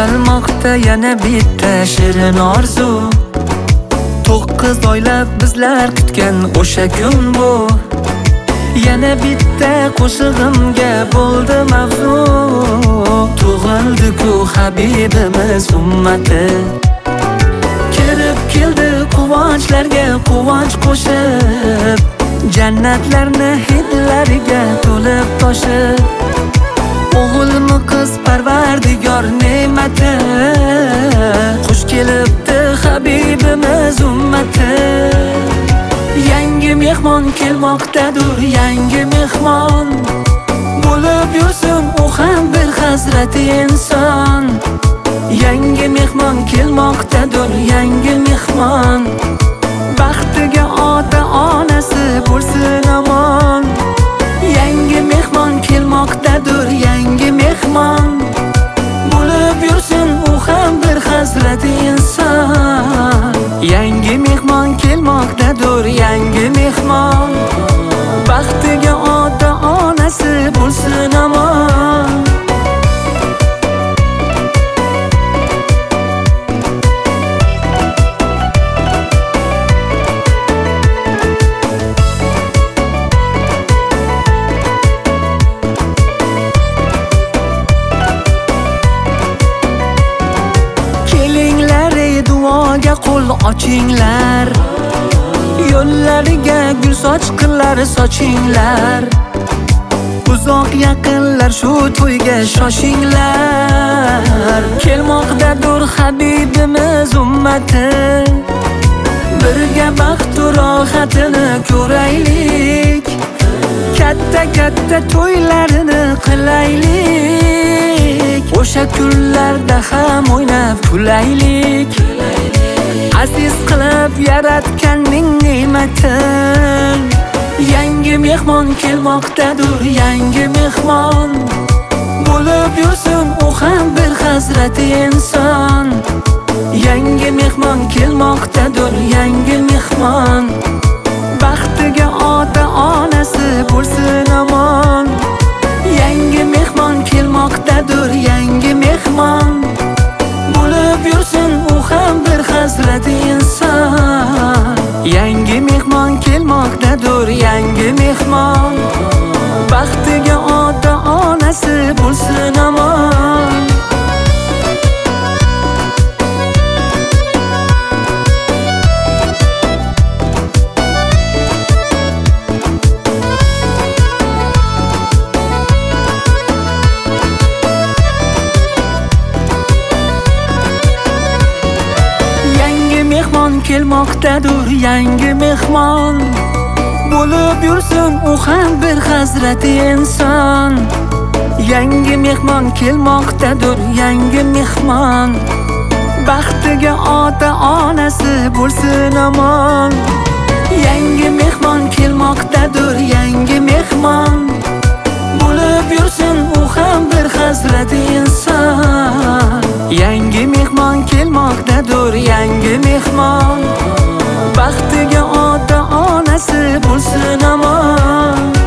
Ushalmoqda yana bitta shirin orzu. 9 oylab bizlar kutgan o'sha kun bu. Yana bitta qo'shig'imga bo'ldi mavzu. Tug'ildi-ku Habibimiz ummati. Kirib keldi quvonchlarga quvonch qo'shib, jannatlarni hidlariga to'lib toshib. O'g'ilmi qiz Parvardigor ne'mati, xush kelibdi Habibimiz ummati. Yangi mehmon kelmoqdadir, yangi mehmon. Bo'lib yursin u ham bir hazrati inson. Yangi mehmon kelmoqdadir, yangi mehmon. Baxtiga ota-onasi bo'lsin omon. Yangi mehmon kelmoqdadir, yangi mehmon. Bo'lib yursin u ham bir hazrati inson. Yangi mehmon kelmoqdadir, yangi mehmon. Baxtiga ota-onasi bo'lsin omon. Qo'l ochinglar, yo'llariga gul sochqinlar sochinglar. Uzoq yaqinlar shu to'yga shoshinglar. Kelmoqdadir Habibimiz ummati. Birga baxt va rohatini ko'raylik. Katta to'ylarini qilaylik. O'sha kunlarda ham o'ynab kulaylik. Aziz qilib yaratganning ne'matin. Yangi mehmon kelmoqdadir, yangi mehmon. Bo'lib yursin u ham bir hazrati inson. Yangi mehmon kelmoqdadir, yangi mehmon. Baxtiga ota-onasi bo'lsin omon. Yangi mehmon kelmoqdadir, yangi mehmon. Bo'lib yursin u ham bir hazrati inson. Yangi mehmon kelmoqdadir, yangi mehmon. Baxtiga ota-onasi bo'lsin omon. Kelmoqdadir, yangi mehmon. Bo'lib yursin u ham bir hazrati inson. Yangi mehmon kelmoqdadir, yangi mehmon. Baxtiga ota-onasi bo'lsin omon. Yangi mehmon kelmoqdadir, yangi mehmon. Bo'lib yursin u ham bir hazrati inson. Yangi mehmon kelmoqdadir, yangi mehmon. Baxtiga ota-onasi bo'lsin omon.